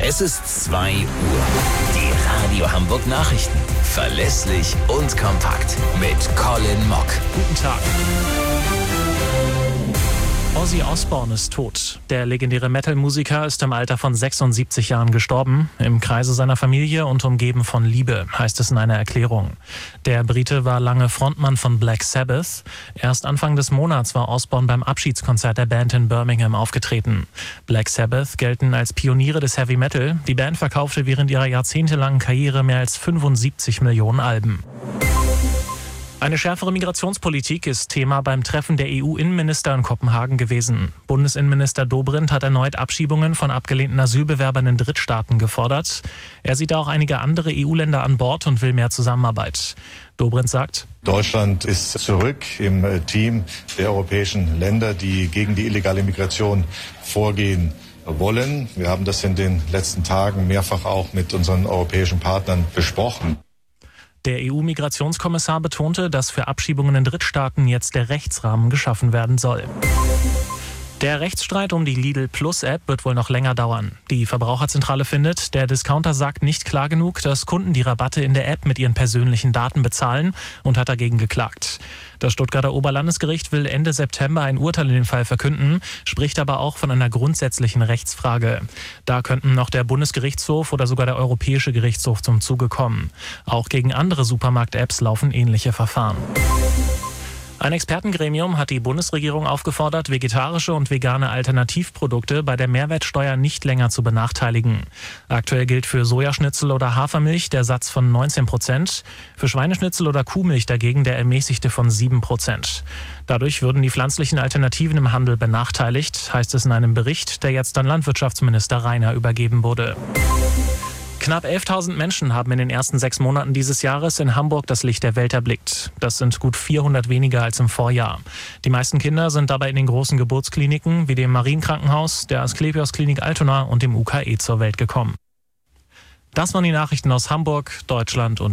Es ist 2 Uhr. Die Radio Hamburg Nachrichten. Verlässlich und kompakt. Mit Colin Mock. Guten Tag. Ozzy Osbourne ist tot. Der legendäre Metal-Musiker ist im Alter von 76 Jahren gestorben. Im Kreise seiner Familie und umgeben von Liebe, heißt es in einer Erklärung. Der Brite war lange Frontmann von Black Sabbath. Erst Anfang des Monats war Osbourne beim Abschiedskonzert der Band in Birmingham aufgetreten. Black Sabbath gelten als Pioniere des Heavy Metal. Die Band verkaufte während ihrer jahrzehntelangen Karriere mehr als 75 Millionen Alben. Eine schärfere Migrationspolitik ist Thema beim Treffen der EU-Innenminister in Kopenhagen gewesen. Bundesinnenminister Dobrindt hat erneut Abschiebungen von abgelehnten Asylbewerbern in Drittstaaten gefordert. Er sieht auch einige andere EU-Länder an Bord und will mehr Zusammenarbeit. Dobrindt sagt: Deutschland ist zurück im Team der europäischen Länder, die gegen die illegale Migration vorgehen wollen. Wir haben das in den letzten Tagen mehrfach auch mit unseren europäischen Partnern besprochen. Der EU-Migrationskommissar betonte, dass für Abschiebungen in Drittstaaten jetzt der Rechtsrahmen geschaffen werden soll. Der Rechtsstreit um die Lidl-Plus-App wird wohl noch länger dauern. Die Verbraucherzentrale findet, der Discounter sagt nicht klar genug, dass Kunden die Rabatte in der App mit ihren persönlichen Daten bezahlen und hat dagegen geklagt. Das Stuttgarter Oberlandesgericht will Ende September ein Urteil in dem Fall verkünden, spricht aber auch von einer grundsätzlichen Rechtsfrage. Da könnten noch der Bundesgerichtshof oder sogar der Europäische Gerichtshof zum Zuge kommen. Auch gegen andere Supermarkt-Apps laufen ähnliche Verfahren. Ein Expertengremium hat die Bundesregierung aufgefordert, vegetarische und vegane Alternativprodukte bei der Mehrwertsteuer nicht länger zu benachteiligen. Aktuell gilt für Sojaschnitzel oder Hafermilch der Satz von 19%, für Schweineschnitzel oder Kuhmilch dagegen der ermäßigte von 7%. Dadurch würden die pflanzlichen Alternativen im Handel benachteiligt, heißt es in einem Bericht, der jetzt an Landwirtschaftsminister Rainer übergeben wurde. Knapp 11.000 Menschen haben in den ersten 6 Monaten dieses Jahres in Hamburg das Licht der Welt erblickt. Das sind gut 400 weniger als im Vorjahr. Die meisten Kinder sind dabei in den großen Geburtskliniken wie dem Marienkrankenhaus, der Asklepios Klinik Altona und dem UKE zur Welt gekommen. Das waren die Nachrichten aus Hamburg, Deutschland und